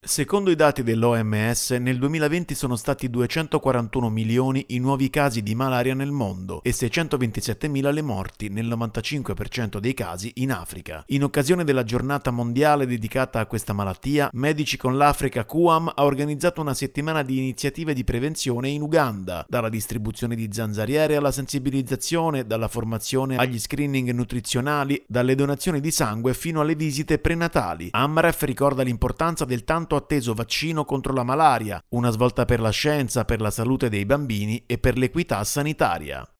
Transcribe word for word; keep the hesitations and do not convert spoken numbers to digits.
Secondo i dati dell'O M S, nel duemilaventi sono stati duecentoquarantuno milioni i nuovi casi di malaria nel mondo e seicentoventisettemila le morti, nel novantacinque per cento dei casi in Africa. In occasione della giornata mondiale dedicata a questa malattia, Medici con l'Africa Q A M ha organizzato una settimana di iniziative di prevenzione in Uganda, dalla distribuzione di zanzariere alla sensibilizzazione, dalla formazione agli screening nutrizionali, dalle donazioni di sangue fino alle visite prenatali. AMREF ricorda l'importanza del tanto atteso vaccino contro la malaria, una svolta per la scienza, per la salute dei bambini e per l'equità sanitaria.